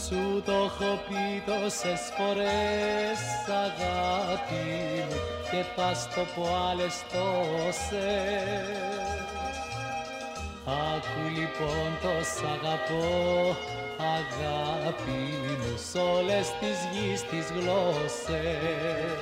σου το έχω πει τόσες φορές αγάπη μου και πας το πω άλλες τόσες. Άκου λοιπόν το σ' αγαπώ αγάπη μου σ' όλες τις γης τις γλώσσες.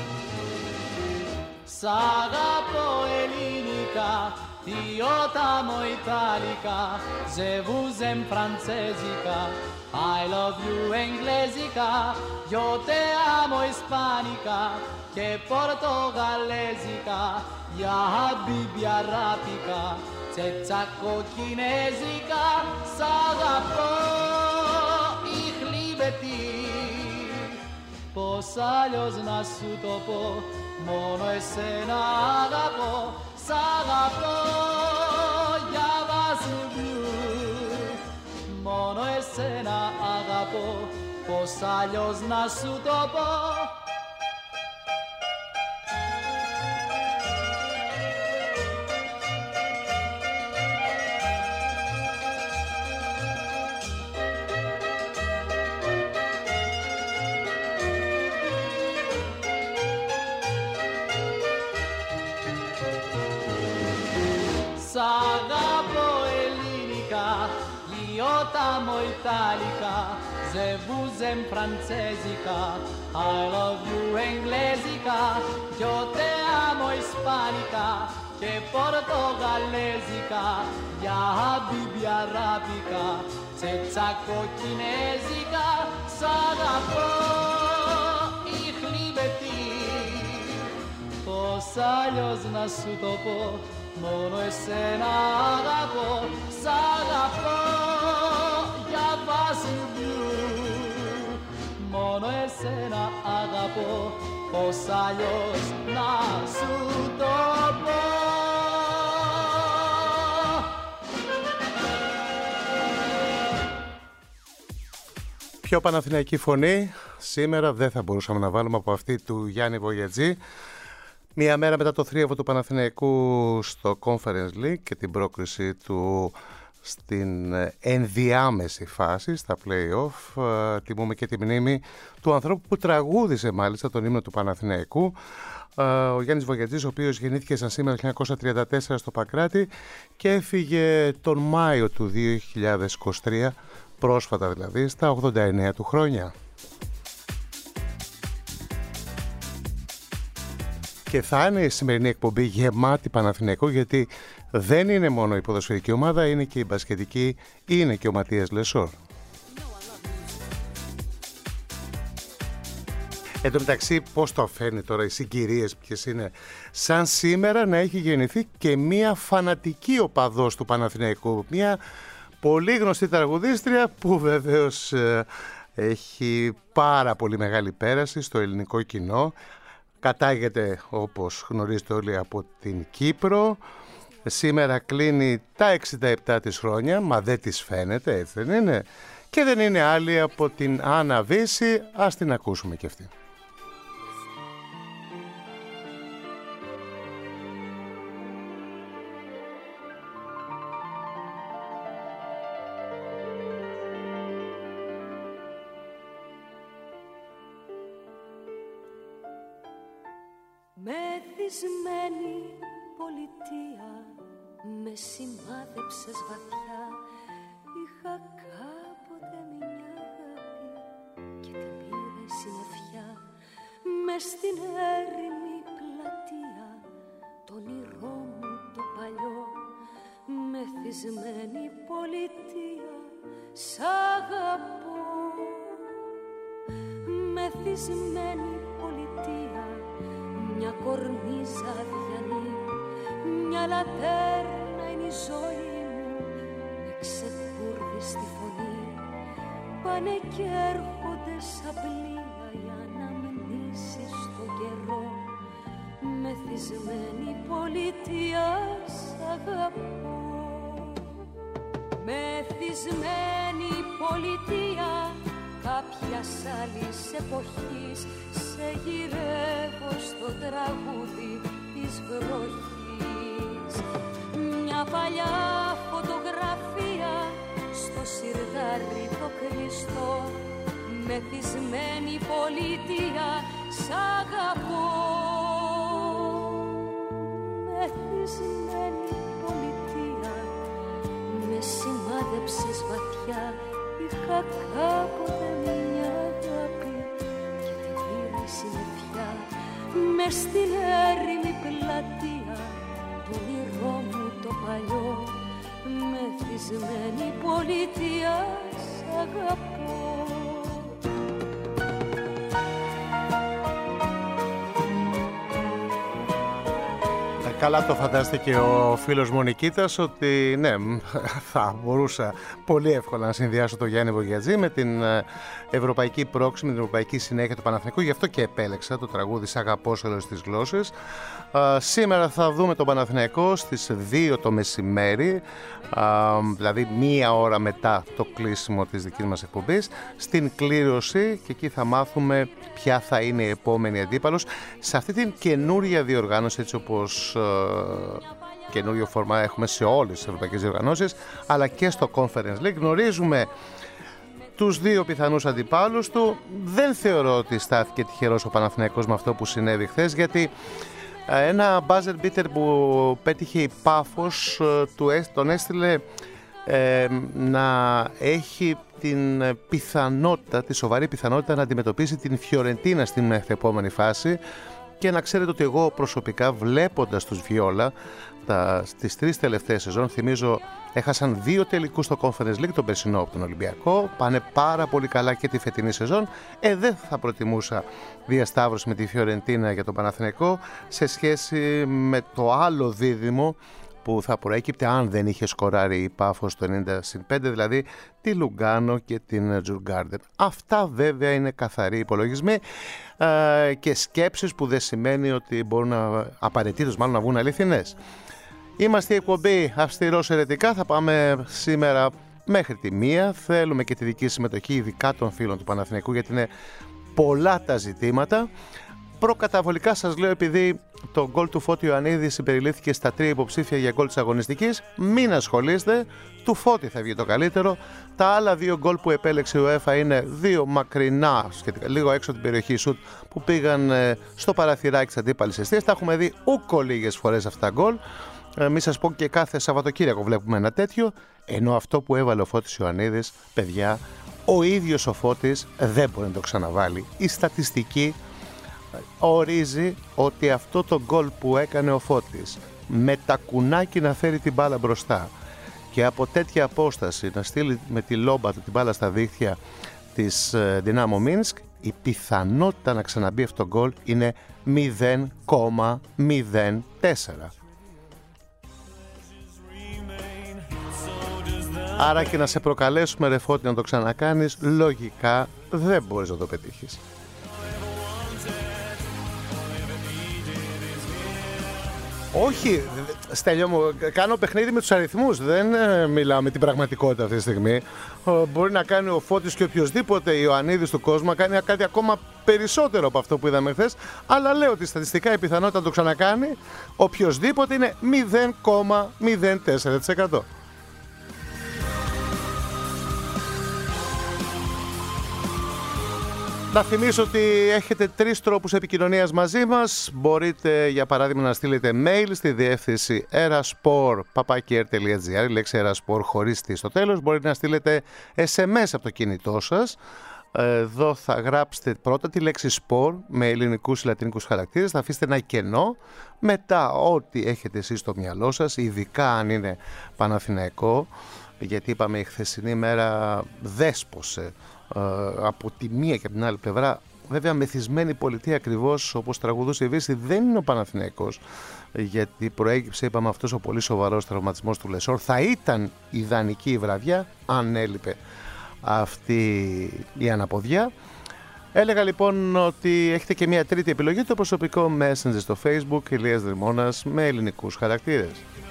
Σ' αγαπώ ελληνικά, io t'amo italica, je vous aime francesica, I love you inglesica, io te amo ispanica, che portogalesica, ya habibi arabica, τσετσάκο κινέζικα, σ' αγαπώ, ich liebe dich. Πώς αλλιώς να σου το πω, μόνο εσένα αγαπώ, σ' αγαπώ, για βασιλιού. Μόνο εσένα αγαπώ, πώς αλλιώς να σου το πω. Σ' αγαπώ ελληνικά, io t'amo italica, je vous aime francesica, I love you inglesica, io te amo ispanica, che portogalesica, ya habibi arabica, τσετσάκο κινέζικα, σ' αγαπώ, ich liebe dich. Πώς αλλιώς να σου το πω, μόνο εσένα αγαπώ, σ' αγαπώ, για βασιλιού. Μόνο εσένα αγαπώ, πώς αλλιώς να σου το πω. Πιο παναθηναϊκή φωνή σήμερα δεν θα μπορούσαμε να βάλουμε από αυτή του Γιάννη Βογιατζή. Μία μέρα μετά το θρίαβο του Παναθηναϊκού στο Conference League και την πρόκριση του στην ενδιάμεση φάση, στα play-off, τιμούμε και τη μνήμη του ανθρώπου που τραγούδισε μάλιστα τον ύμνο του Παναθηναϊκού, ο Γιάννης Βογιατζής, ο οποίος γεννήθηκε σαν σήμερα το 1934 στο Παγκράτη και έφυγε τον Μάιο του 2023, πρόσφατα δηλαδή, στα 89 του χρόνια. Και θα είναι η σημερινή εκπομπή γεμάτη Παναθηναϊκό, γιατί δεν είναι μόνο η ποδοσφαιρική ομάδα, είναι και η μπασκετική, είναι και ο Ματίας Λεσόρ. Εν τω μεταξύ, πώς το φέρνει τώρα οι συγκυρίες, ποιες είναι, σαν σήμερα να έχει γεννηθεί και μία φανατική οπαδός του Παναθηναϊκού, μία πολύ γνωστή τραγουδίστρια που βεβαίως έχει πάρα πολύ μεγάλη πέραση στο ελληνικό κοινό. Κατάγεται, όπως γνωρίζετε όλοι, από την Κύπρο. Σήμερα κλείνει τα 67 της χρόνια, μα δεν της φαίνεται, έτσι δεν είναι? Και δεν είναι άλλη από την Άννα Βύση, ας την ακούσουμε κι αυτή. Μεθυσμένη πολιτεία, με σημάδεψες βαθιά. Είχα κάποτε μια αγάπη και την πήρε συννεφιά. Μες στην έρημη πλατεία, το όνειρό μου το παλιό. Μεθυσμένη πολιτεία, σ' αγαπώ. Μεθυσμένη πολιτεία, μια κορνίζα αδιανή, μια λατέρνα είναι η ζωή μου, με ξεκούρδιστη φωνή. Πάνε και έρχονται σαν πλοία οι αναμνήσεις στον καιρό. Μεθυσμένη πολιτεία, σ' αγαπώ. Μεθυσμένη πολιτεία, κάποιας άλλης εποχής, σε γυρεύω στο τραγούδι της βροχής. Μια παλιά φωτογραφία στο σιρτάρι το κλειστό, μεθυσμένη πολιτεία, σ' αγαπώ. Μεθυσμένη πολιτεία, με σημάδεψες βαθιά, είχα κάποτε μια αγάπη και την πήρα η συννεφιά. Μες στην έρημη πλατεία, το όνειρό μου το παλιό, μεθυσμένη πολιτεία, σ' αγαπώ. Καλά το φαντάστηκε ο φίλος μου Νικήτας ότι ναι, θα μπορούσα πολύ εύκολα να συνδυάσω το Γιάννη Βογιατζή με την ευρωπαϊκή πρόξη, με την ευρωπαϊκή συνέχεια του Παναθηναϊκού. Γι' αυτό και επέλεξα το τραγούδι «Σ' αγαπώ σε όλες τις γλώσσες». Σήμερα θα δούμε τον Παναθηναϊκό στις 2 το μεσημέρι, δηλαδή 1 ώρα μετά το κλείσιμο της δικής μας εκπομπής, στην κλήρωση, και εκεί θα μάθουμε ποια θα είναι η επόμενη αντίπαλος σε αυτή την καινούρια διοργάνωση, έτσι όπως καινούριο φορμά έχουμε σε όλες τις ευρωπαϊκές διοργανώσεις, αλλά και στο Conference League. Γνωρίζουμε τους 2 πιθανούς αντιπάλους του. Δεν θεωρώ ότι στάθηκε τυχερός ο Παναθηναϊκός με αυτό που συνέβη χθες, γιατί ένα buzzer beater που πέτυχε η Πάφος τον έστειλε να έχει την πιθανότητα, τη σοβαρή πιθανότητα να αντιμετωπίσει την Φιωρεντίνα στην επόμενη φάση. Και να ξέρετε ότι εγώ προσωπικά, βλέποντας τους Βιόλα στις 3 τελευταίες σεζόν, θυμίζω έχασαν 2 τελικούς στο Conference League, τον περσινό από τον Ολυμπιακό, πάνε πάρα πολύ καλά και τη φετινή σεζόν. Δεν θα προτιμούσα διασταύρωση με τη Φιωρεντίνα για τον Παναθηναϊκό σε σχέση με το άλλο δίδυμο που θα προέκυπτε αν δεν είχε σκοράρει η Πάφος το 90-5, δηλαδή τη Λουγκάνο και την Τζουργκάρντεν. Αυτά βέβαια είναι καθαροί υπολογισμοί και σκέψεις που δεν σημαίνει ότι μπορούν απαραίτητος μάλλον να βγουν αληθινές. Είμαστε η εκπομπή Αυστηρός Ερετικά, θα πάμε σήμερα μέχρι τη 1. Θέλουμε και τη δική συμμετοχή, ειδικά των φίλων του Παναθηναϊκού, γιατί είναι πολλά τα ζητήματα. Προκαταβολικά σας λέω, επειδή το γκολ του Φώτη Ιωαννίδη συμπεριλήφθηκε στα 3 υποψήφια για γκολ της αγωνιστικής, μην ασχολείστε, του Φώτη θα βγει το καλύτερο. Τα άλλα 2 γκολ που επέλεξε η UEFA είναι 2 μακρινά, σχετικά, λίγο έξω από την περιοχή σουτ, που πήγαν στο παραθυράκι της αντίπαλης εστίας. Τα έχουμε δει ούκο λίγες φορές αυτά τα γκολ. Μην σας πω, και κάθε Σαββατοκύριακο βλέπουμε ένα τέτοιο. Ενώ αυτό που έβαλε ο Φώτης Ιωαννίδης, παιδιά, ο ίδιος ο Φώτης δεν μπορεί να το ξαναβάλει. Η στατιστική ορίζει ότι αυτό το γκολ που έκανε ο Φώτης, με τα κουνάκι να φέρει την μπάλα μπροστά και από τέτοια απόσταση να στείλει με τη λόμπα του την μπάλα στα δίχτυα της Δυνάμο Μίνσκ, η πιθανότητα να ξαναμπεί αυτό το γκολ είναι 0,04. Άρα και να σε προκαλέσουμε, ρε Φώτη, να το ξανακάνεις, λογικά δεν μπορείς να το πετύχεις. Όχι, Στέλιο μου, κάνω παιχνίδι με τους αριθμούς, δεν μιλάω με την πραγματικότητα αυτή τη στιγμή. Μπορεί να κάνει ο Φώτης και οποιοδήποτε Ιωαννίδης του κόσμου, να κάνει κάτι ακόμα περισσότερο από αυτό που είδαμε χθες, αλλά λέω ότι στατιστικά η πιθανότητα να το ξανακάνει οποιοδήποτε είναι 0,04%. Να θυμίσω ότι έχετε 3 τρόπους επικοινωνίας μαζί μας. Μπορείτε, για παράδειγμα, να στείλετε mail στη διεύθυνση eraspor@air.gr, η λέξη eraspor χωρίς τι στο τέλος. Μπορείτε να στείλετε SMS από το κινητό σας. Εδώ θα γράψετε πρώτα τη λέξη sport με ελληνικούς ή λατινικούς χαρακτήρες, θα αφήσετε ένα κενό, μετά ό,τι έχετε εσείς στο μυαλό σας, ειδικά αν είναι Παναθηναϊκό, γιατί είπαμε η χθεσινή μέρα δέσπωσε από τη μία και από την άλλη πλευρά. Βέβαια, μεθυσμένη πολιτεία, ακριβώς όπως τραγουδούσε η Βύση, δεν είναι ο Παναθηναϊκός, γιατί προέκυψε, είπαμε, αυτός ο πολύ σοβαρός τραυματισμός του Λεσόρ. Θα ήταν ιδανική η βραδιά αν έλειπε αυτή η αναποδιά. Έλεγα λοιπόν ότι έχετε και μια τρίτη επιλογή, το προσωπικό Messenger στο Facebook, Ηλίας Δρυμώνας, με ελληνικούς χαρακτήρες.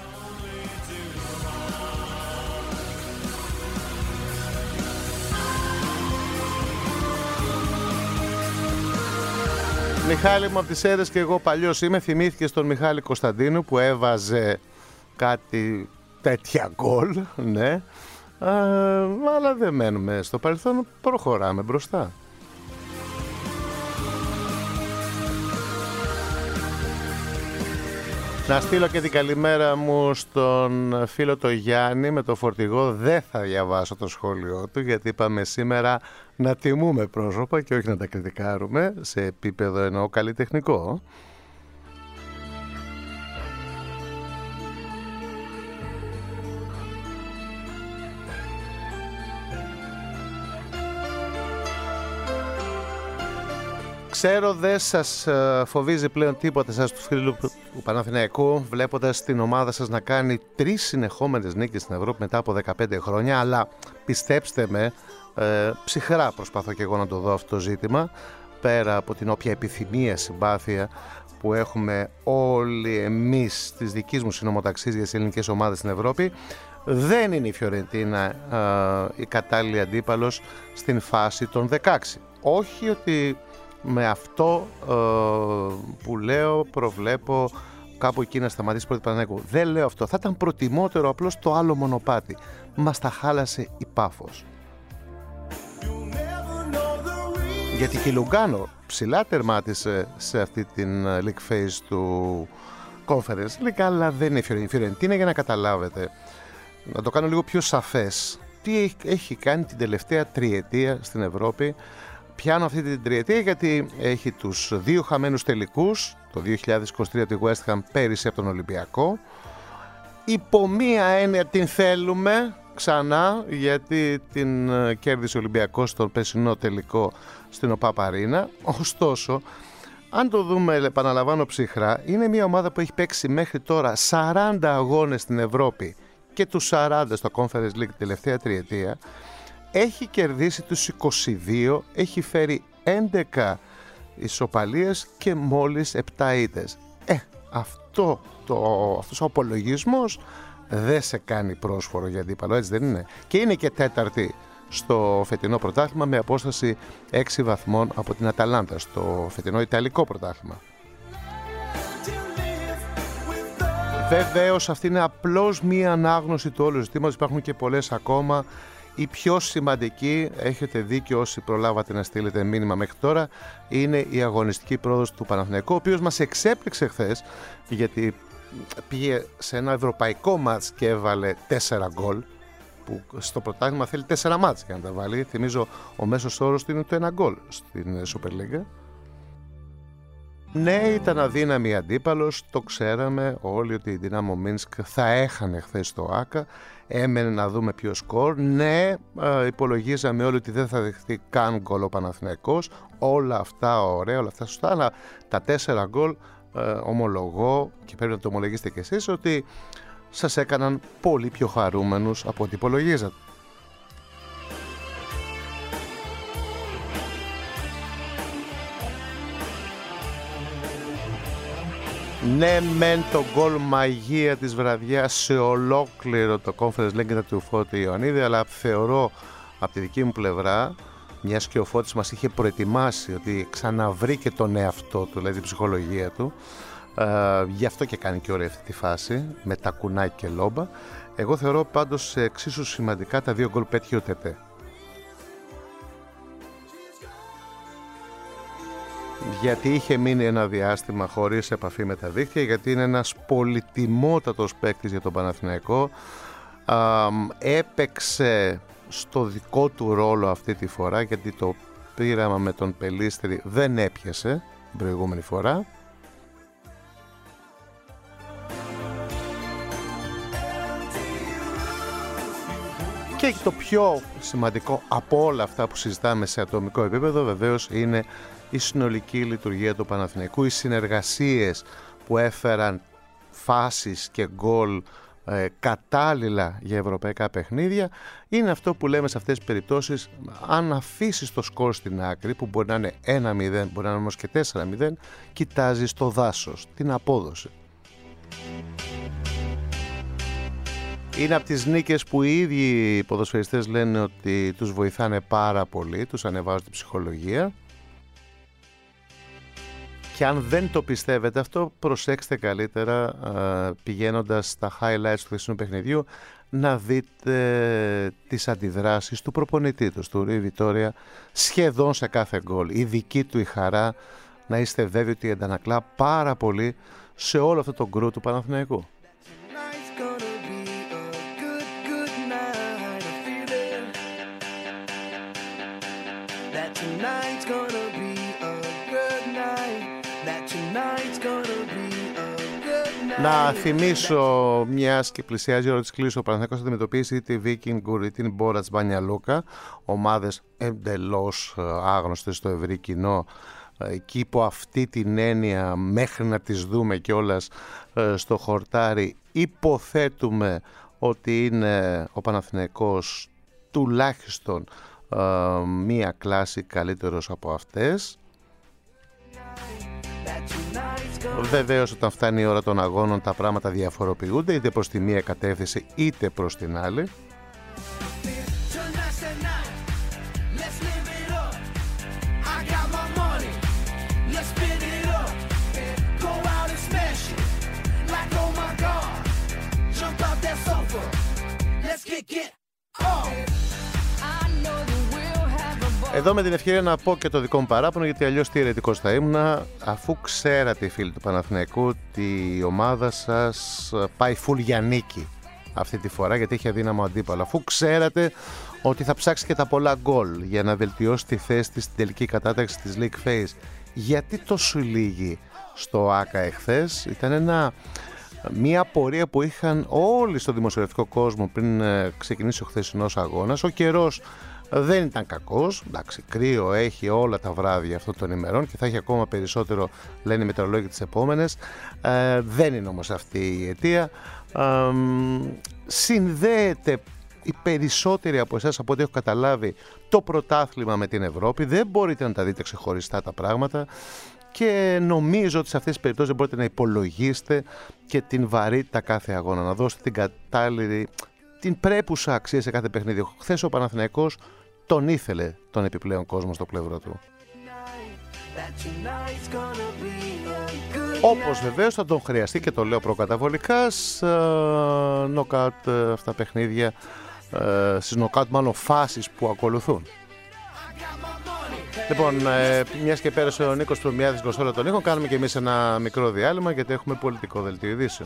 Μιχάλη μου από τις Σέρρες, και εγώ παλιός είμαι, θυμήθηκε στον Μιχάλη Κωνσταντίνου που έβαζε κάτι τέτοια γκολ, ναι, αλλά δεν μένουμε στο παρελθόν, προχωράμε μπροστά. Να στείλω και την καλημέρα μου στον φίλο το Γιάννη με το φορτηγό. Δεν θα διαβάσω το σχόλιο του, γιατί είπαμε σήμερα να τιμούμε πρόσωπα και όχι να τα κριτικάρουμε σε επίπεδο εννοώ καλλιτεχνικό. Ξέρω δεν σας φοβίζει πλέον τίποτα σας του φίλου του Παναθηναϊκού, βλέποντας την ομάδα σας να κάνει 3 συνεχόμενες νίκες στην Ευρώπη μετά από 15 χρόνια, αλλά πιστέψτε με, ψυχρά προσπαθώ και εγώ να το δω αυτό το ζήτημα, πέρα από την όποια επιθυμία, συμπάθεια που έχουμε όλοι εμείς της δικής μου συνομοταξής για τις ελληνικές ομάδες στην Ευρώπη. Δεν είναι η Φιωρεντίνα η κατάλληλη αντίπαλος στην φάση των 16. Όχι ότι με αυτό που λέω προβλέπω κάπου εκεί να σταματήσει πρώτη Παναθηναϊκού. Δεν λέω αυτό. Θα ήταν προτιμότερο απλώς το άλλο μονοπάτι. Μας τα χάλασε η Πάφος. Γιατί και η Λουγκάνο ψηλά τερμάτισε σε αυτή την league phase του Conference League, αλλά δεν είναι η Φιωρεντίνα. Για να καταλάβετε, να το κάνω λίγο πιο σαφές, τι έχει κάνει την τελευταία τριετία στην Ευρώπη. Πιάνω αυτή την τριετία γιατί έχει τους 2 χαμένους τελικούς, το 2023 τη West Ham πέρυσι από τον Ολυμπιακό. Υπό μία έννοια την θέλουμε ξανά, γιατί την κέρδισε ο Ολυμπιακός στον περσινό τελικό στην ΟΠΑΠ Αρίνα. Ωστόσο, αν το δούμε, επαναλαμβάνω ψυχρά, είναι μια ομάδα που έχει παίξει μέχρι τώρα 40 αγώνες στην Ευρώπη και τους 40 στο Conference League τελευταία τριετία. Έχει κερδίσει τους 22, έχει φέρει 11 ισοπαλίες και μόλις 7 ήττες. Αυτός ο απολογισμός δεν σε κάνει πρόσφορο για αντίπαλο, έτσι δεν είναι? Και είναι και τέταρτη στο φετινό πρωτάθλημα με απόσταση 6 βαθμών από την Αταλάντα, στο φετινό Ιταλικό πρωτάθλημα. Βεβαίως αυτή είναι απλώς μία ανάγνωση του όλου ζητήματος, υπάρχουν και πολλές ακόμα. Η πιο σημαντική, έχετε δίκιο όσοι προλάβατε να στείλετε μήνυμα μέχρι τώρα, είναι η αγωνιστική πρόοδος του Παναθηναϊκού, ο οποίος μας εξέπληξε χθες, γιατί πήγε σε ένα ευρωπαϊκό μάτς και έβαλε 4 γκολ, που στο πρωτάθλημα θέλει 4 μάτς για να τα βάλει. Θυμίζω ο μέσος όρος του είναι το 1 γκολ στην Super League. Ναι, ήταν αδύναμη αντίπαλος, το ξέραμε όλοι ότι η Δυνάμο Μίνσκ θα έχανε χθες στο ΆΚΑ. Έμενε να δούμε ποιο σκορ. Ναι, υπολογίζαμε όλοι ότι δεν θα δεχτεί καν γκολ ο Παναθηναϊκός. Όλα αυτά ωραία, όλα αυτά σωστά, αλλά τα 4 γκολ ομολογώ, και πρέπει να το ομολογήσετε κι εσείς, ότι σας έκαναν πολύ πιο χαρούμενους από ό,τι υπολογίζατε. Ναι, μεν το γκολ μαγεία της βραδιάς σε ολόκληρο το Conference League ήταν του Φώτη Ιωαννίδη, αλλά θεωρώ από τη δική μου πλευρά, μιας και ο Φώτης μας είχε προετοιμάσει ότι ξαναβρήκε τον εαυτό του, δηλαδή την ψυχολογία του, γι' αυτό και κάνει και ωραία αυτή τη φάση με τα κουνάκι και λόμπα. Εγώ θεωρώ πάντως εξίσου σημαντικά τα 2 γκολ πέτυχε ο Τετέ. Γιατί είχε μείνει ένα διάστημα χωρίς επαφή με τα δίχτυα, γιατί είναι ένας πολυτιμότατος παίκτης για τον Παναθηναϊκό. Έπαιξε στο δικό του ρόλο αυτή τη φορά, γιατί το πείραμα με τον Πελίστερη δεν έπιασε την προηγούμενη φορά. Και το πιο σημαντικό από όλα αυτά που συζητάμε σε ατομικό επίπεδο βεβαίως είναι η συνολική λειτουργία του Παναθηναϊκού, οι συνεργασίες που έφεραν φάσεις και γκολ κατάλληλα για ευρωπαϊκά παιχνίδια. Είναι αυτό που λέμε σε αυτές τις περιπτώσεις, αν αφήσεις το σκορ στην άκρη, που μπορεί να είναι 1-0, μπορεί να είναι όμως και 4-0, κοιτάζεις το δάσος, την απόδοση. Είναι από τις νίκες που οι ίδιοι οι ποδοσφαιριστές λένε ότι τους βοηθάνε πάρα πολύ, τους ανεβάζουν την ψυχολογία. Και αν δεν το πιστεύετε αυτό, προσέξτε καλύτερα πηγαίνοντας στα highlights του χθεσινού παιχνιδιού να δείτε τις αντιδράσεις του προπονητή τους, του Ρουί Βιτόρια, σχεδόν σε κάθε γκολ. Η δική του η χαρά, να είστε βέβαιοι ότι αντανακλά πάρα πολύ σε όλο αυτό το γκρου του Παναθηναϊκού. Να θυμίσω, μιας και πλησιάζει η ώρα της κλήσης, ο Παναθηναϊκός θα αντιμετωπίσει είτε Viking Gur είτε την Μπόρατς Μπάνια Λούκα, ομάδες εντελώς άγνωστες στο ευρύ κοινό, εκεί υπό αυτή την έννοια, μέχρι να τις δούμε κιόλας στο χορτάρι, υποθέτουμε ότι είναι ο Παναθηναϊκός τουλάχιστον μία κλάση καλύτερος από αυτές. Βεβαίως, όταν φτάνει η ώρα των αγώνων, τα πράγματα διαφοροποιούνται είτε προς τη μία κατεύθυνση είτε προς την άλλη. Εδώ με την ευκαιρία να πω και το δικό μου παράπονο, γιατί αλλιώς τι αιρετικός θα ήμουνα, αφού ξέρατε, φίλοι του Παναθηναϊκού, ότι η ομάδα σας πάει full για νίκη αυτή τη φορά, γιατί έχει αδύναμο αντίπαλο, αφού ξέρατε ότι θα ψάξει και τα πολλά γκολ για να βελτιώσει τη θέση της στην τελική κατάταξη της League Phase, γιατί τόσο λίγοι στο ΆΚΑ εχθές? Ήταν μια πορεία που είχαν όλοι στο δημοσιογραφικό κόσμο πριν ξεκινήσει ο χθεσινός αγώνας. Ο καιρός δεν ήταν κακός, εντάξει, κρύο έχει όλα τα βράδια αυτών των ημερών και θα έχει ακόμα περισσότερο, λένε οι μετεωρολόγοι, τις επόμενες. Δεν είναι όμως αυτή η αιτία. Συνδέεται οι περισσότεροι από εσάς, από ό,τι έχω καταλάβει, το πρωτάθλημα με την Ευρώπη. Δεν μπορείτε να τα δείτε ξεχωριστά τα πράγματα και νομίζω ότι σε αυτές τις περιπτώσεις μπορείτε να υπολογίσετε και την βαρύτητα κάθε αγώνα, να δώσετε την κατάλληλη, την πρέπουσα αξία σε κάθε παιχνίδι. Χθες ο Παναθηναϊκός τον ήθελε τον επιπλέον κόσμο στο πλευρό του. Όπως βεβαίως θα τον χρειαστεί, και το λέω προκαταβολικά, νοκάουτ αυτά παιχνίδια, στις νοκάουτ μάλλον φάσεις που ακολουθούν. Λοιπόν, μιας και πέρασε ο Νίκος Προμιάδης κονσόλα των ήχων, κάνουμε και εμείς ένα μικρό διάλειμμα, γιατί έχουμε πολιτικό δελτίο ειδήσεων.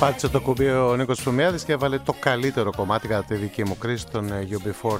Πάτησε το κουμπί ο Νίκος Ψωμιάδης και έβαλε το καλύτερο κομμάτι κατά τη δική μου κρίση, τον UB40.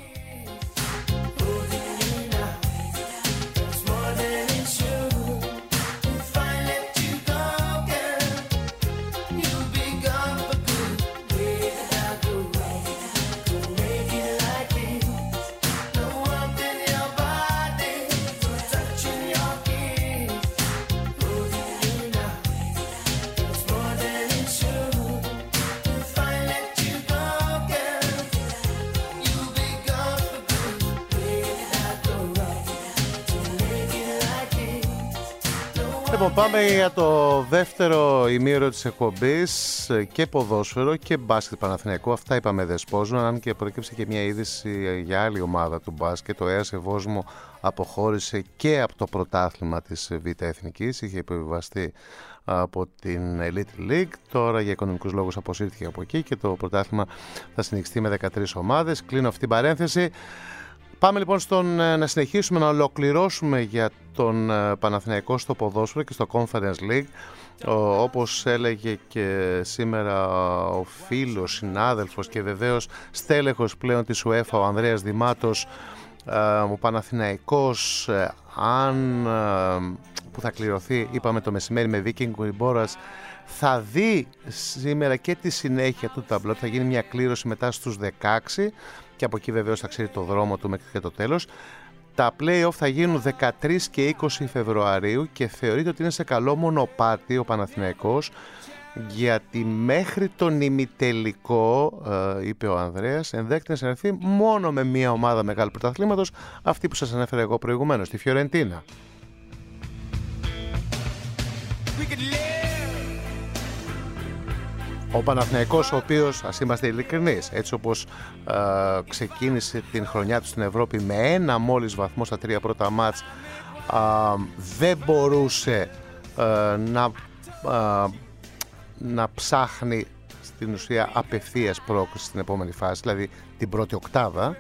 Λοιπόν, πάμε για το δεύτερο ημίωρο της εκπομπής, και ποδόσφαιρο και μπάσκετ Παναθηναϊκού. Αυτά είπαμε δεσπόζουν, αν και προέκυψε και μια είδηση για άλλη ομάδα του μπάσκετ. Το ΕΑΣ Ευόσμο αποχώρησε και από το πρωτάθλημα της Β' Εθνικής, είχε υποβιβαστεί από την Elite League. Τώρα για οικονομικούς λόγους αποσύρθηκε από εκεί και το πρωτάθλημα θα συνεχιστεί με 13 ομάδες. Κλείνω αυτή την παρένθεση. Πάμε λοιπόν να συνεχίσουμε να ολοκληρώσουμε για τον Παναθηναϊκό στο ποδόσφαιρο και στο Conference League. Όπως έλεγε και σήμερα ο φίλος, συνάδελφος και βεβαίως στέλεχος πλέον της UEFA, ο Ανδρέας Δημάτος, ο Παναθηναϊκός, που θα κληρωθεί, είπαμε το μεσημέρι, με Viking Μπόρας, θα δει σήμερα και τη συνέχεια του ταμπλό. Θα γίνει μια κλήρωση μετά στους 16 και από εκεί βεβαίως θα ξέρει το δρόμο του μέχρι και το τέλος. Τα play-off θα γίνουν 13 και 20 Φεβρουαρίου και θεωρείται ότι είναι σε καλό μονοπάτι ο Παναθηναϊκός, γιατί μέχρι τον ημιτελικό, είπε ο Ανδρέας, ενδέχεται να συνεργαστεί μόνο με μια ομάδα μεγάλου πρωταθλήματος, αυτή που σας ανέφερα εγώ προηγουμένως, τη Φιωρεντίνα. Ο Παναθηναϊκός, ο οποίος, ας είμαστε ειλικρινείς, έτσι όπως ξεκίνησε την χρονιά του στην Ευρώπη με ένα μόλις βαθμό στα 3 πρώτα μάτς, δεν μπορούσε να ψάχνει στην ουσία απευθείας πρόκριση στην επόμενη φάση, δηλαδή την πρώτη οκτάδα.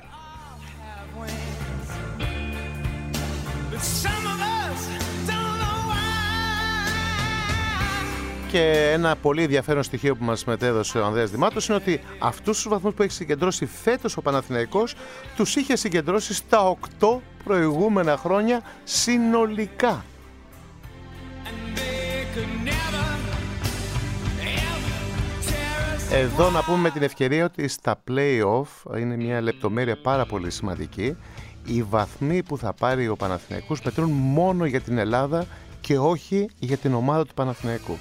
Και ένα πολύ ενδιαφέρον στοιχείο που μας μετέδωσε ο Ανδρέας Δημάτος είναι ότι αυτούς τους βαθμούς που έχει συγκεντρώσει φέτος ο Παναθηναϊκός τους είχε συγκεντρώσει στα 8 προηγούμενα χρόνια συνολικά. Εδώ να πούμε με την ευκαιρία ότι στα play-off είναι μια λεπτομέρεια πάρα πολύ σημαντική. Οι βαθμοί που θα πάρει ο Παναθηναϊκός μετρούν μόνο για την Ελλάδα και όχι για την ομάδα του Παναθηναϊκού.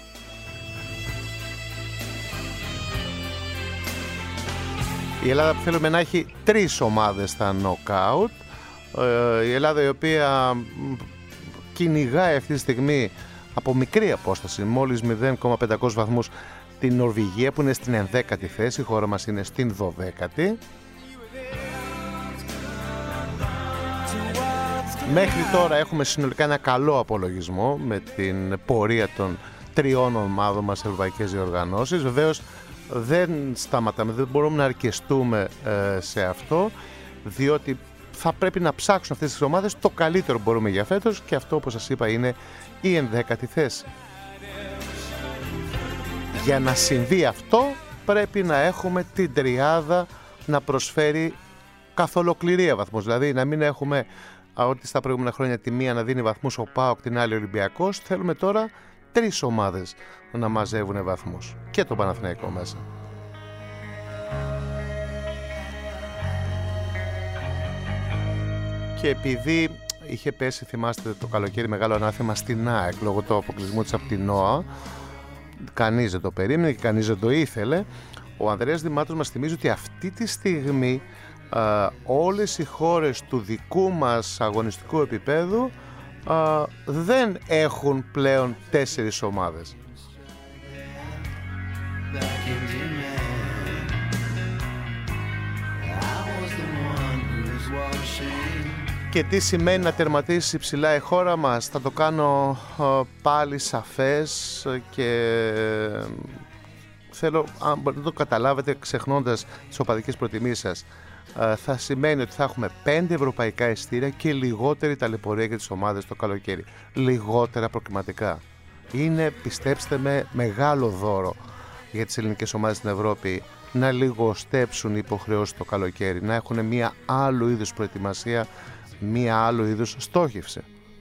Η Ελλάδα που θέλουμε να έχει 3 ομάδες στα knockout. Η Ελλάδα η οποία κυνηγάει αυτή τη στιγμή από μικρή απόσταση, μόλις 0,500 βαθμούς, την Νορβηγία που είναι στην 11η θέση, η χώρα μας είναι στην 12η. Μέχρι τώρα έχουμε συνολικά ένα καλό απολογισμό με την πορεία των 3 ομάδων μας σε ευρωπαϊκές διοργανώσεις. Βεβαίως δεν σταματάμε, δεν μπορούμε να αρκεστούμε σε αυτό, διότι θα πρέπει να ψάξουν αυτές τις ομάδες το καλύτερο μπορούμε για φέτος, και αυτό, όπως σας είπα, είναι η 11η θέση. Για να συμβεί αυτό πρέπει να έχουμε την τριάδα να προσφέρει καθ' ολοκληρία βαθμούς, δηλαδή να μην έχουμε ότι στα προηγούμενα χρόνια τη μία να δίνει βαθμούς ο ΠΑΟΚ, την άλλη Ολυμπιακός. Θέλουμε τώρα 3 ομάδες να μαζεύουν βαθμούς και το Παναθηναϊκό μέσα. Και επειδή είχε πέσει, θυμάστε, το καλοκαίρι μεγάλο ανάθεμα στην ΑΕΚ λόγω του αποκλεισμού της από την ΝΟΑ, κανείς δεν το περίμενε και κανείς δεν το ήθελε, ο Ανδρέας Δημάτος μας θυμίζει ότι αυτή τη στιγμή όλες οι χώρες του δικού μας αγωνιστικού επίπεδου δεν έχουν πλέον 4 ομάδες. Και τι σημαίνει να τερματίσει ψηλά η χώρα μας, θα το κάνω πάλι σαφές και θέλω, αν μπορείτε να το καταλάβετε ξεχνώντας τις οπαδικές προτιμήσεις σας, θα σημαίνει ότι θα έχουμε 5 ευρωπαϊκά εισιτήρια και λιγότερη ταλαιπωρία για τις ομάδες το καλοκαίρι. Λιγότερα προκριματικά. Είναι, πιστέψτε με, μεγάλο δώρο για τις ελληνικές ομάδες στην Ευρώπη να λιγοστέψουν οι υποχρεώσεις το καλοκαίρι, να έχουν μία άλλου είδους προετοιμασία, μία άλλου είδους στόχευση.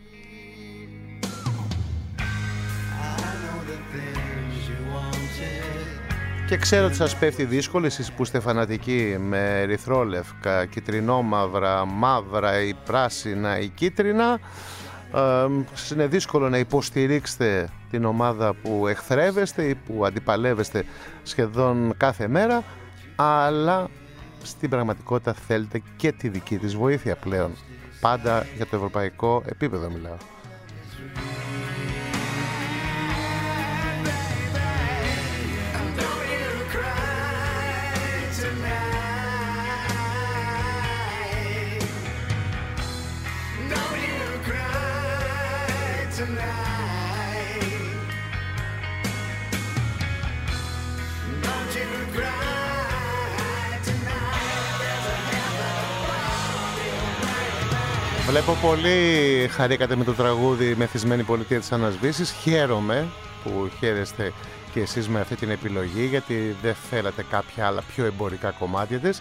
Και ξέρω ότι σας πέφτει δύσκολο, εσείς που είστε φανατικοί με ερυθρόλευκα, κυτρινόμαυρα, μαύρα ή πράσινα ή κίτρινα. Είναι δύσκολο να υποστηρίξετε την ομάδα που εχθρεύεστε ή που αντιπαλεύεστε σχεδόν κάθε μέρα, αλλά στην πραγματικότητα θέλετε και τη δική της βοήθεια πλέον. Πάντα για το ευρωπαϊκό επίπεδο μιλάω. Βλέπω πολύ χαρήκατε με το τραγούδι «Μεθυσμένη πολιτεία της Ανασβήσης». Χαίρομαι που χαίρεστε και εσείς με αυτή την επιλογή, γιατί δεν θέλατε κάποια άλλα πιο εμπορικά κομμάτια της.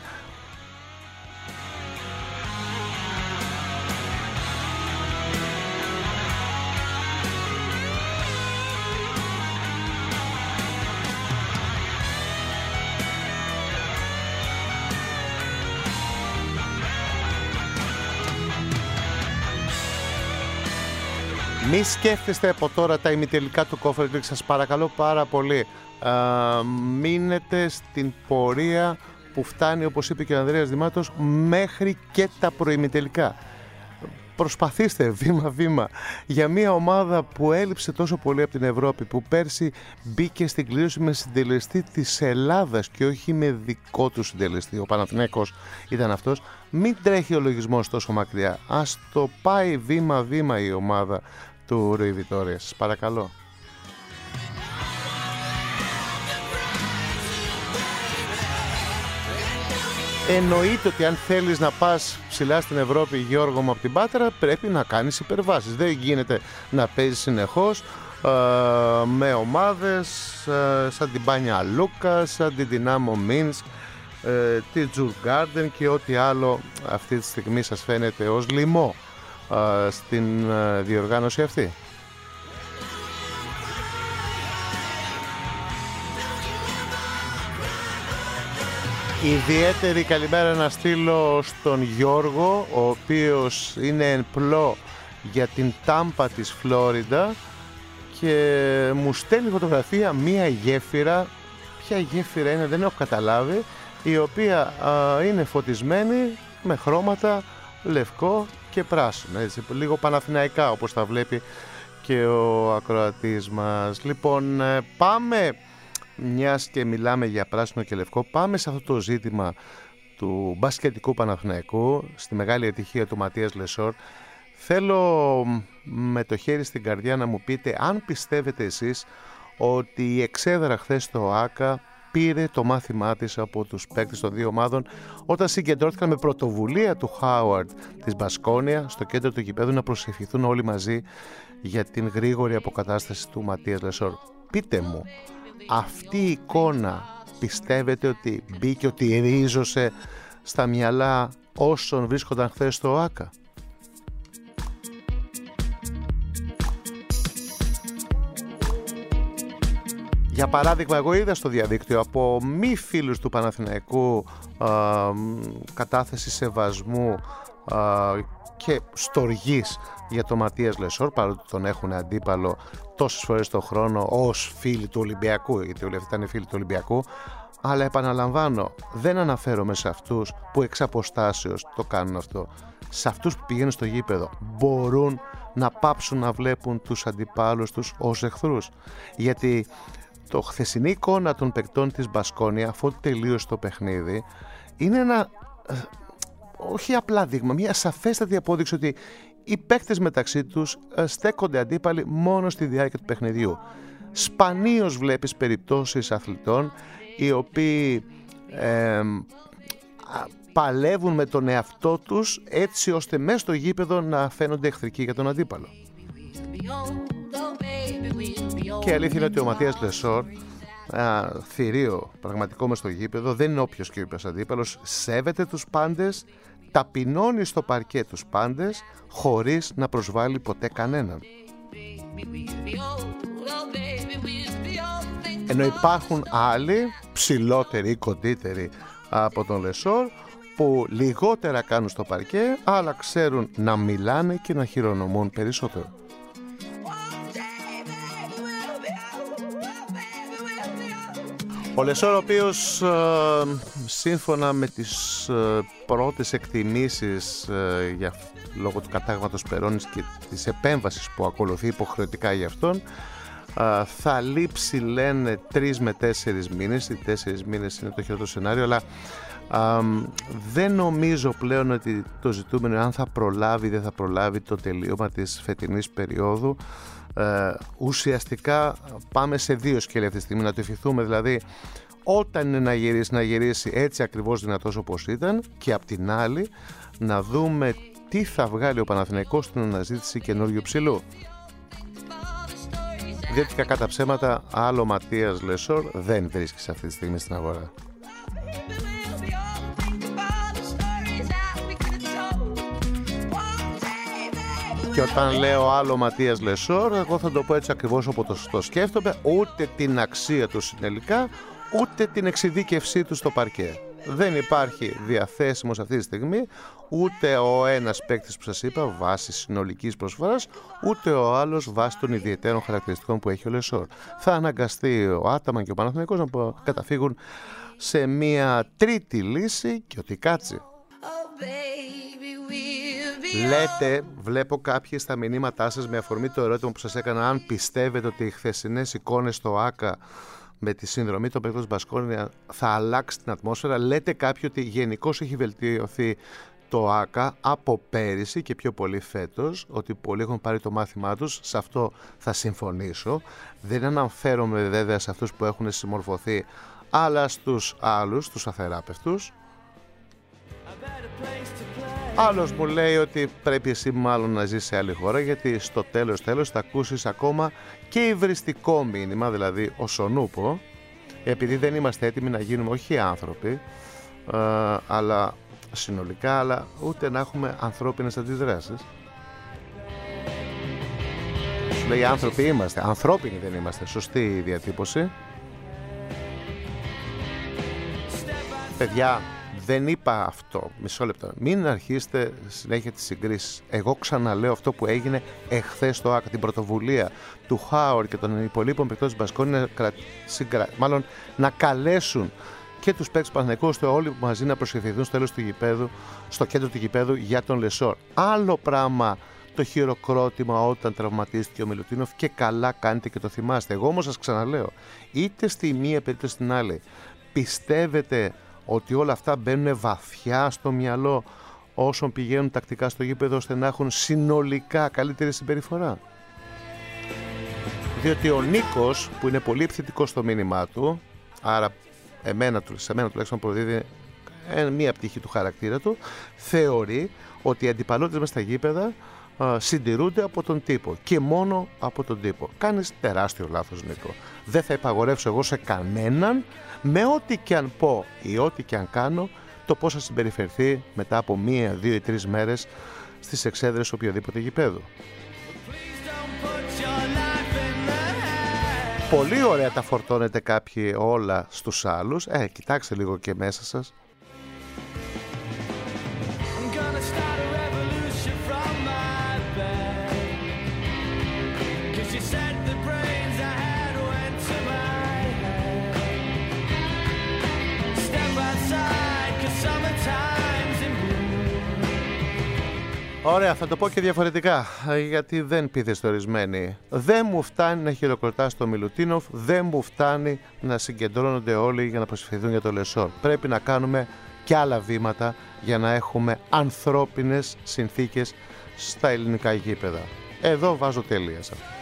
Μη σκέφτεστε από τώρα τα ημιτελικά του Conference League, σας παρακαλώ πάρα πολύ. Μείνετε στην πορεία που φτάνει, όπως είπε και ο Ανδρέας Δημάτος, μέχρι και τα προημιτελικά. Προσπαθήστε βήμα-βήμα για μια ομάδα που έλειψε τόσο πολύ από την Ευρώπη, που πέρσι μπήκε στην κλήρωση με συντελεστή της Ελλάδας και όχι με δικό του συντελεστή. Ο Παναθηναίκος ήταν αυτός. Μην τρέχει ο λογισμός τόσο μακριά. Ας το πάει βήμα-βήμα η ομάδα του Ρουί Βιτόρια. Σας παρακαλώ. Εννοείται ότι αν θέλεις να πας ψηλά στην Ευρώπη, Γιώργο μου, από την Πάτρα, πρέπει να κάνεις υπερβάσεις. Δεν γίνεται να παίζεις συνεχώς με ομάδες σαν την Μπάνια Λούκα, σαν την Δυνάμο Μίνσκ, τη Τζουργκάρντεν και ό,τι άλλο αυτή τη στιγμή σας φαίνεται ως λοιμό στην διοργάνωση αυτή. Ιδιαίτερη καλημέρα να στείλω στον Γιώργο, ο οποίος είναι εν πλώ για την Τάμπα της Φλόριντα και μου στέλνει φωτογραφία μία γέφυρα. Ποια γέφυρα είναι, δεν έχω καταλάβει, η οποία είναι φωτισμένη με χρώματα λευκό και πράσινο, έτσι, λίγο παναθηναϊκά όπως τα βλέπει και ο ακροατής μας. Λοιπόν, πάμε, μιας και μιλάμε για πράσινο και λευκό, πάμε σε αυτό το ζήτημα του μπασκετικού Παναθηναϊκού, στη μεγάλη ατυχία του Ματίας Λεσόρ. Θέλω με το χέρι στην καρδιά να μου πείτε αν πιστεύετε εσείς ότι η εξέδρα χθες στο ΆΚΑ πήρε το μάθημά της από τους παίκτες των δύο ομάδων όταν συγκεντρώθηκαν με πρωτοβουλία του Χάουαρντ της Μπασκόνια στο κέντρο του γηπέδου να προσευχηθούν όλοι μαζί για την γρήγορη αποκατάσταση του Ματίας Λεσόρ. Πείτε μου, αυτή η εικόνα πιστεύετε ότι μπήκε, ότι ρίζωσε στα μυαλά όσων βρίσκονταν χθες στο ΆΚΑ? Για παράδειγμα, εγώ είδα στο διαδίκτυο από μη φίλους του Παναθηναϊκού κατάθεση σεβασμού και στοργής για τον Ματίας Λεσόρ, παρότι τον έχουν αντίπαλο τόσες φορές τον χρόνο ως φίλοι του Ολυμπιακού, γιατί όλοι αυτοί ήταν φίλοι του Ολυμπιακού. Αλλά επαναλαμβάνω, δεν αναφέρομαι σε αυτούς που εξ αποστάσεως το κάνουν αυτό. Σε αυτούς που πηγαίνουν στο γήπεδο μπορούν να πάψουν να βλέπουν τους αντιπάλους τους ως εχθρούς. Γιατί το χθεσινή εικόνα των παικτών της Μπασκόνια, αφού τελείωσε το παιχνίδι, είναι ένα όχι απλά δείγμα, μια σαφέστατη απόδειξη ότι οι παίκτες μεταξύ τους στέκονται αντίπαλοι μόνο στη διάρκεια του παιχνιδιού. Σπανίως βλέπεις περιπτώσεις αθλητών οι οποίοι παλεύουν με τον εαυτό τους έτσι ώστε μέσα στο γήπεδο να φαίνονται εχθρικοί για τον αντίπαλο. Και η αλήθεια είναι ότι ο Ματίας Λεσόρ θηρίο πραγματικό μες στο γήπεδο, δεν είναι όποιος και όποιος αντίπαλος, σέβεται τους πάντες, ταπεινώνει στο παρκέ τους πάντες χωρίς να προσβάλλει ποτέ κανέναν. Ενώ υπάρχουν άλλοι ψηλότεροι ή κοντύτεροι από τον Λεσόρ που λιγότερα κάνουν στο παρκέ, αλλά ξέρουν να μιλάνε και να χειρονομούν περισσότερο. Ο Λεσόρ, ο οποίος σύμφωνα με τις πρώτες εκτιμήσεις λόγω του κατάγματος Περώνης και της επέμβασης που ακολουθεί υποχρεωτικά για αυτόν, θα λείψει, λένε, 3 με 4 μήνες. Οι 4 μήνες είναι το χειρότερο σενάριο, αλλά δεν νομίζω πλέον ότι το ζητούμενο αν θα προλάβει ή δεν θα προλάβει το τελείωμα της φετινής περίοδου. Ουσιαστικά πάμε σε 2 σκέλη αυτή τη στιγμή, να το ευχηθούμε δηλαδή όταν είναι να γυρίσει έτσι ακριβώς δυνατός όπως ήταν, και απ' την άλλη να δούμε τι θα βγάλει ο Παναθηναϊκός στην αναζήτηση καινούριου ψηλού. Διότι κακά τα ψέματα, άλλο Ματίας Λεσόρ δεν βρίσκει αυτή τη στιγμή στην αγορά. Και όταν λέω άλλο Ματίας Λεσόρ, εγώ θα το πω έτσι ακριβώς όπως το σκέφτομαι, ούτε την αξία του συνελικά, ούτε την εξειδίκευσή του στο παρκέ. Δεν υπάρχει διαθέσιμος αυτή τη στιγμή ούτε ο ένας παίκτης που σας είπα βάσει συνολικής προσφοράς, ούτε ο άλλος βάσει των ιδιαιτέρων χαρακτηριστικών που έχει ο Λεσόρ. Θα αναγκαστεί ο Άταμαν και ο Παναθηναϊκός να καταφύγουν σε μια τρίτη λύση και ότι κάτσει. Λέτε, βλέπω κάποιοι στα μηνύματά σας με αφορμή το ερώτημα που σας έκανα, αν πιστεύετε ότι οι χθεσινές εικόνες στο ΆΚΑ με τη συνδρομή των παίκτων Μπασκόνια θα αλλάξει την ατμόσφαιρα. Λέτε κάποιοι ότι γενικώς έχει βελτιωθεί το ΆΚΑ από πέρυσι και πιο πολύ φέτος, ότι πολλοί έχουν πάρει το μάθημά τους. Σε αυτό θα συμφωνήσω. Δεν αναφέρομαι βέβαια σε αυτούς που έχουν συμμορφωθεί, αλλά στους άλλους, τους αθεράπευτους. Άλλος μου λέει ότι πρέπει εσύ μάλλον να ζεις σε άλλη χώρα, γιατί στο τέλος θα ακούσεις ακόμα και υβριστικό μήνυμα, δηλαδή ο Σονούπο, επειδή δεν είμαστε έτοιμοι να γίνουμε όχι άνθρωποι, αλλά συνολικά, αλλά ούτε να έχουμε ανθρώπινες αντιδράσεις. Σου λέει άνθρωποι είμαστε, ανθρώπινοι δεν είμαστε, σωστή η διατύπωση. Παιδιά, δεν είπα αυτό, μισό λεπτό. Μην αρχίσετε συνέχεια τις συγκρίσεις. Εγώ ξαναλέω αυτό που έγινε εχθές στο ΆΚΑ, την πρωτοβουλία του Χάουρ και των υπολείπων παικτών της Μπασκόνη να καλέσουν και τους παίκτες του Παναθηναϊκού, ώστε όλοι μαζί να προσευχηθούν στο τέλος του γηπέδου, στο κέντρο του γηπέδου για τον Λεσόρ. Άλλο πράγμα το χειροκρότημα όταν τραυματίστηκε ο Μιλουτίνοφ, και καλά κάνετε και το θυμάστε. Εγώ όμως σας ξαναλέω, είτε στη μία περίπτωση στην άλλη, πιστεύετε ότι όλα αυτά μπαίνουν βαθιά στο μυαλό όσων πηγαίνουν τακτικά στο γήπεδο, ώστε να έχουν συνολικά καλύτερη συμπεριφορά? Διότι ο Νίκος, που είναι πολύ επιθετικός στο μήνυμά του, άρα σε μένα τουλάχιστον προδίδει μία πτυχή του χαρακτήρα του, θεωρεί ότι οι αντιπαλότητες μες στα γήπεδα συντηρούνται από τον τύπο και μόνο από τον τύπο. Κάνεις τεράστιο λάθος, Νίκο. Δεν θα υπαγορεύσω εγώ σε κανέναν, με ό,τι και αν πω ή ό,τι και αν κάνω, το πώς θα συμπεριφερθεί μετά από 1, 2 ή 3 μέρες στις εξέδρες οποιοδήποτε γηπέδου. Πολύ ωραία τα φορτώνετε κάποιοι όλα στους άλλους. Κοιτάξτε λίγο και μέσα σας. Ωραία, θα το πω και διαφορετικά, γιατί δεν πείθεστε ορισμένοι. Δεν μου φτάνει να χειροκροτάς το Μιλουτίνοφ, δεν μου φτάνει να συγκεντρώνονται όλοι για να προσευχηθούν για το Λεσόρ. Πρέπει να κάνουμε και άλλα βήματα για να έχουμε ανθρώπινες συνθήκες στα ελληνικά γήπεδα. Εδώ βάζω τελεία σε αυτό.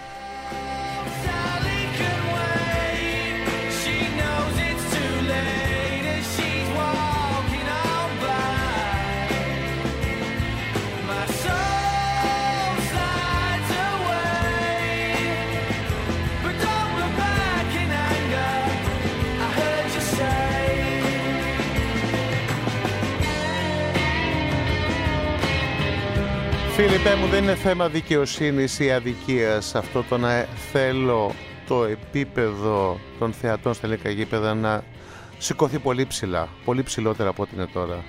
Φίλιππέ μου, δεν είναι θέμα δικαιοσύνης ή αδικίας αυτό το να θέλω το επίπεδο των θεατών στα ελληνικά γήπεδα να σηκωθεί πολύ ψηλά, πολύ ψηλότερα από ό,τι είναι τώρα.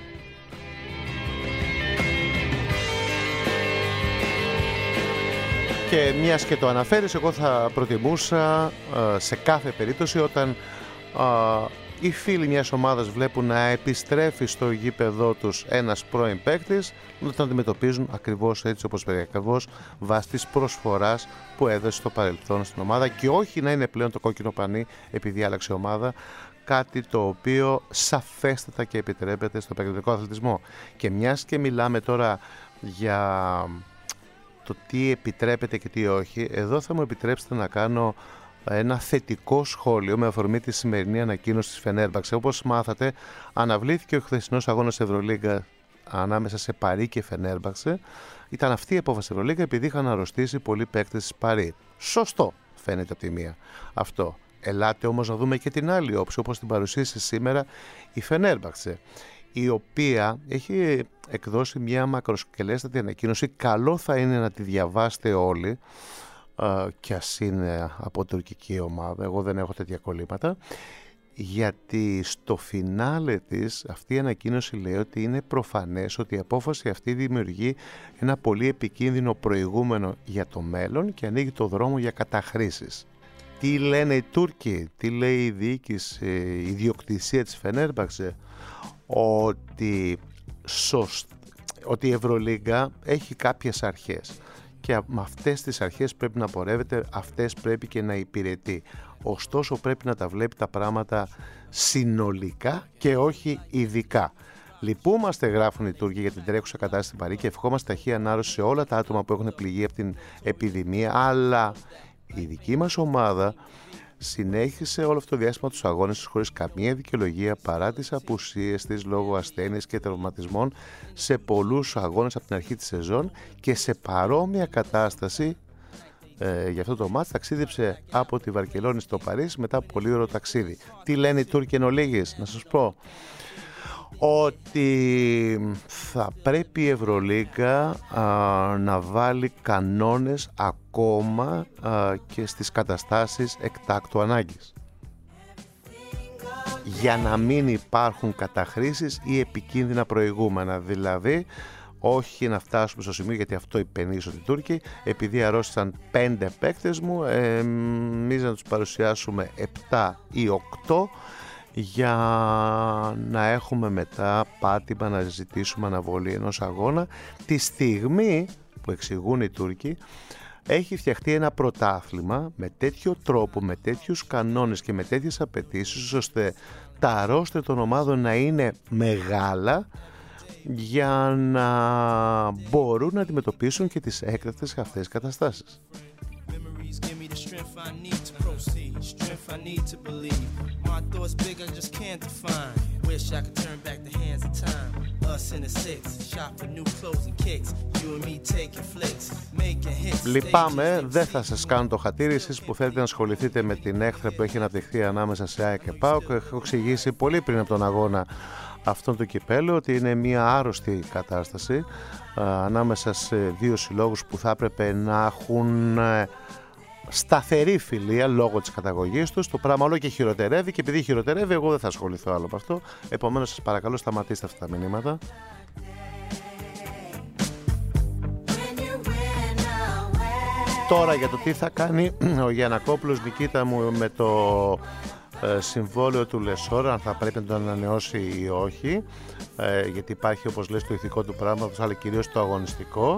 Και μιας και το αναφέρεις, εγώ θα προτιμούσα σε κάθε περίπτωση όταν οι φίλοι μιας ομάδας βλέπουν να επιστρέφει στο γήπεδό τους ένας πρώην παίκτης, να τον αντιμετωπίζουν ακριβώς έτσι όπως πρέπει, ακριβώς βάσει της προσφοράς που έδωσε στο παρελθόν στην ομάδα και όχι να είναι πλέον το κόκκινο πανί επειδή άλλαξε ομάδα, κάτι το οποίο σαφέστατα και επιτρέπεται στο επαγγελματικό αθλητισμό. Και μιας και μιλάμε τώρα για το τι επιτρέπεται και τι όχι, εδώ θα μου επιτρέψετε να κάνω ένα θετικό σχόλιο με αφορμή τη σημερινή ανακοίνωση της Φενέρμπαξε. Όπως μάθατε, αναβλήθηκε ο χθεσινός αγώνας Ευρωλίγκα ανάμεσα σε Παρί και Φενέρμπαξε. Ήταν αυτή η απόφαση Ευρωλίγκα επειδή είχαν αρρωστήσει πολλοί παίκτες της Παρί. Σωστό φαίνεται από τη μία αυτό. Ελάτε όμως να δούμε και την άλλη όψη, όπως την παρουσίασε σήμερα η Φενέρμπαξε, η οποία έχει εκδώσει μια μακροσκελέστατη ανακοίνωση. Καλό θα είναι να τη διαβάσετε όλοι, κι ας είναι από τουρκική ομάδα, εγώ δεν έχω τέτοια κολλήματα, γιατί στο φινάλε της αυτή η ανακοίνωση λέει ότι είναι προφανές ότι η απόφαση αυτή δημιουργεί ένα πολύ επικίνδυνο προηγούμενο για το μέλλον και ανοίγει το δρόμο για καταχρήσεις. Τι λένε οι Τούρκοι, τι λέει η διοίκηση, η ιδιοκτησία της Φενέρμπαξε? Ότι η Ευρωλίγκα έχει κάποιες αρχές και με αυτές τις αρχές πρέπει να πορεύεται, αυτές πρέπει και να υπηρετεί. Ωστόσο πρέπει να τα βλέπει τα πράγματα συνολικά και όχι ειδικά. Λυπούμαστε, γράφουν οι Τούρκοι, για την τρέχουσα κατάσταση στην Παρί και ευχόμαστε ταχεία ανάρρωση σε όλα τα άτομα που έχουν πληγεί από την επιδημία, αλλά η δική μας ομάδα συνέχισε όλο αυτό το διάστημα τους αγώνες της χωρίς καμία δικαιολογία παρά τις απουσίες της λόγω ασθένειας και τραυματισμών σε πολλούς αγώνες από την αρχή της σεζόν και σε παρόμοια κατάσταση για αυτό το μάτς ταξίδεψε από τη Βαρκελόνη στο Παρίσι μετά από πολύ ωραίο ταξίδι. Τι λένε οι Τούρκοι εν ολίγης? Να σας πω ότι θα πρέπει η Ευρωλίγκα να βάλει κανόνες ακόμα και στις καταστάσεις εκτάκτου ανάγκης για να μην υπάρχουν καταχρήσεις ή επικίνδυνα προηγούμενα. Δηλαδή όχι να φτάσουμε στο σημείο, γιατί αυτό υπενήσουν οι Τούρκοι, επειδή αρρώστησαν 5 παίκτες μου, εμείς να τους παρουσιάσουμε 7 ή 8 για να έχουμε μετά πάτημα να ζητήσουμε αναβολή ενός αγώνα, τη στιγμή που εξηγούν οι Τούρκοι έχει φτιαχτεί ένα πρωτάθλημα με τέτοιο τρόπο, με τέτοιους κανόνες και με τέτοιες απαιτήσεις ώστε τα ρόστερ των ομάδων να είναι μεγάλα για να μπορούν να αντιμετωπίσουν και τις έκτακτες αυτές καταστάσεις. Λυπάμαι, δεν θα σας κάνω το χατήρι. Εσείς που θέλετε να ασχοληθείτε με την έχθρα που έχει αναπτυχθεί ανάμεσα σε ΑΕΚ και ΠΑΟΚ, έχω εξηγήσει πολύ πριν από τον αγώνα αυτόν του κυπέλλου ότι είναι μια άρρωστη κατάσταση ανάμεσα σε δύο συλλόγους που θα έπρεπε να έχουν σταθερή φιλία λόγω της καταγωγής τους. Το πράγμα όλο και χειροτερεύει και επειδή χειροτερεύει εγώ δεν θα ασχοληθώ άλλο από αυτό. Επομένως σας παρακαλώ σταματήστε αυτά τα μηνύματα. Τώρα για το τι θα κάνει ο Γιαννακόπουλος, Νικήτα μου, με το συμβόλαιο του Λεσόρα, αν θα πρέπει να το ανανεώσει ή όχι, γιατί υπάρχει, όπως λες, το ηθικό του πράγματος, αλλά κυρίως το αγωνιστικό.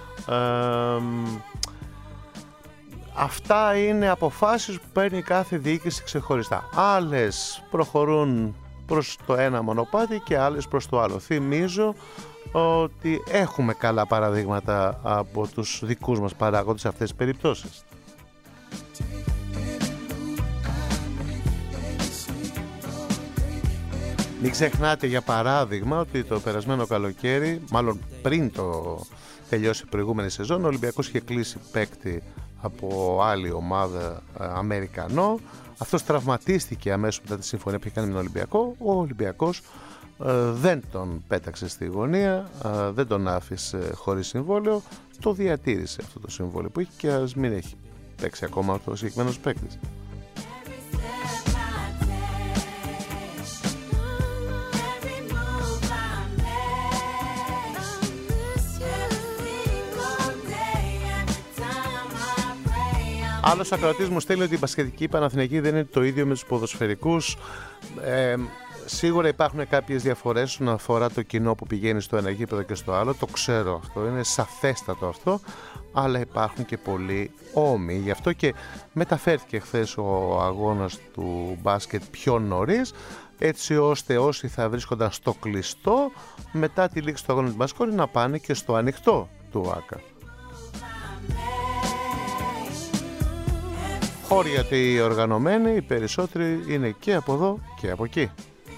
Αυτά είναι αποφάσεις που παίρνει κάθε διοίκηση ξεχωριστά. Άλλες προχωρούν προς το ένα μονοπάτι και άλλες προς το άλλο. Θυμίζω ότι έχουμε καλά παραδείγματα από τους δικούς μας παράγοντες σε αυτές τις περιπτώσεις. Μην ξεχνάτε για παράδειγμα ότι το περασμένο καλοκαίρι, μάλλον πριν το τελειώσει η προηγούμενη σεζόν, ο Ολυμπιακός είχε κλείσει παίκτη από άλλη ομάδα Αμερικανό. Αυτός τραυματίστηκε αμέσως μετά τη συμφωνία που είχε κάνει με τον Ολυμπιακό. Ο Ολυμπιακός δεν τον πέταξε στη γωνία, δεν τον άφησε χωρίς συμβόλαιο, το διατήρησε αυτό το συμβόλαιο που έχει και ας μην έχει παίξει ακόμα ο συγκεκριμένος παίκτης. Άλλος ακροατής μου στέλνει ότι η μπασκετική Παναθηναϊκή δεν είναι το ίδιο με τους ποδοσφαιρικούς. Σίγουρα υπάρχουν κάποιες διαφορές όσον αφορά το κοινό που πηγαίνει στο ένα γήπεδο και στο άλλο. Το ξέρω αυτό, είναι σαφέστατο αυτό. Αλλά υπάρχουν και πολλοί όμοιοι. Γι' αυτό και μεταφέρθηκε χθες ο αγώνας του μπάσκετ πιο νωρίς, έτσι ώστε όσοι θα βρίσκονταν στο κλειστό μετά τη λήξη του αγώνα του μπάσκετ να πάνε και στο ανοιχτό του ΆΚΑ. Χώροι, γιατί οι οργανωμένοι, οι περισσότεροι είναι και από εδώ και από εκεί.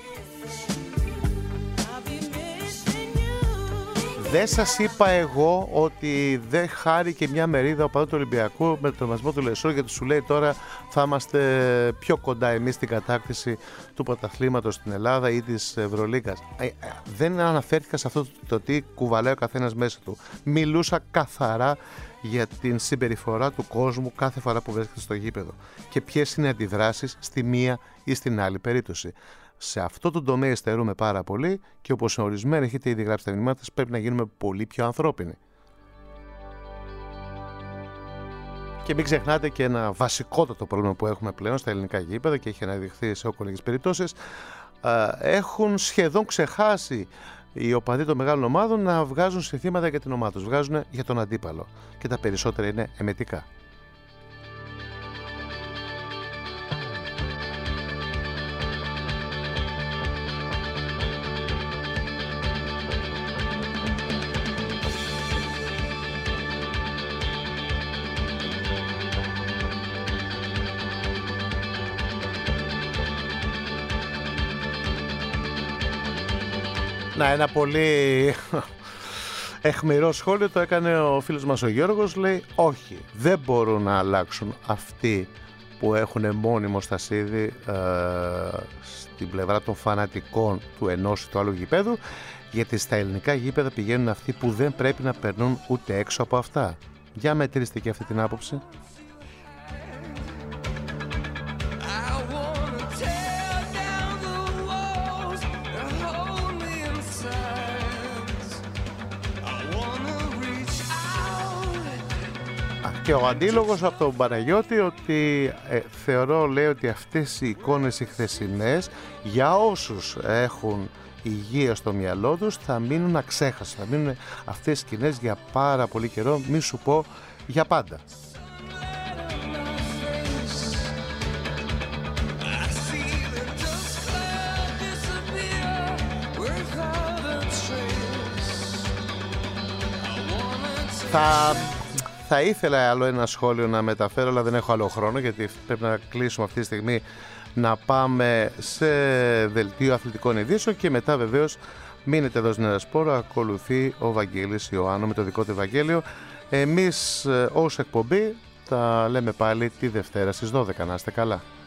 Δεν σας είπα εγώ ότι δεν χάρη και μια μερίδα οπαδού του Ολυμπιακού με τον μασμό του Λεσσό, γιατί σου λέει τώρα θα είμαστε πιο κοντά εμείς στην κατάκτηση του πρωταθλήματος στην Ελλάδα ή της Ευρωλίγκας. Δεν αναφέρθηκα σε αυτό το τι κουβαλάει ο καθένας μέσα του. Μιλούσα καθαρά για την συμπεριφορά του κόσμου κάθε φορά που βρίσκεται στο γήπεδο και ποιες είναι οι αντιδράσεις στη μία ή στην άλλη περίπτωση. Σε αυτό το τομέα υστερούμε πάρα πολύ και όπως ορισμένοι έχετε ήδη γράψει τα μηνύματα σας, πρέπει να γίνουμε πολύ πιο ανθρώπινοι. Και μην ξεχνάτε και ένα βασικότατο πρόβλημα που έχουμε πλέον στα ελληνικά γήπεδα και έχει αναδειχθεί σε όκολες περιπτώσεις. Έχουν σχεδόν ξεχάσει οι οπαδοί των μεγάλων ομάδων να βγάζουν συνθήματα για την ομάδα τους. Βγάζουν για τον αντίπαλο και τα περισσότερα είναι εμετικά. Να, ένα πολύ εχμηρό σχόλιο το έκανε ο φίλος μας ο Γιώργος. Λέει όχι, δεν μπορούν να αλλάξουν αυτοί που έχουν μόνιμο στασίδι στην πλευρά των φανατικών του ενός ή του άλλου γηπέδου, γιατί στα ελληνικά γήπεδα πηγαίνουν αυτοί που δεν πρέπει να περνούν ούτε έξω από αυτά. Για μετρήστε και αυτή την άποψη. Και ο αντίλογος από τον Παναγιώτη ότι θεωρώ, λέει, ότι αυτές οι εικόνες οι χθεσινές για όσους έχουν υγεία στο μυαλό τους θα μείνουν αξέχαστες, θα μείνουν αυτές οι σκηνές για πάρα πολύ καιρό, μη σου πω για πάντα. Θα ήθελα άλλο ένα σχόλιο να μεταφέρω, αλλά δεν έχω άλλο χρόνο γιατί πρέπει να κλείσουμε αυτή τη στιγμή, να πάμε σε δελτίο αθλητικών ειδήσεων και μετά βεβαίως μείνετε εδώ στην Ερασπόρο, ακολουθεί ο Βαγγέλης Ιωάννου με το δικό του Ευαγγέλιο. Εμείς ως εκπομπή τα λέμε πάλι τη Δευτέρα στις 12. Να είστε καλά.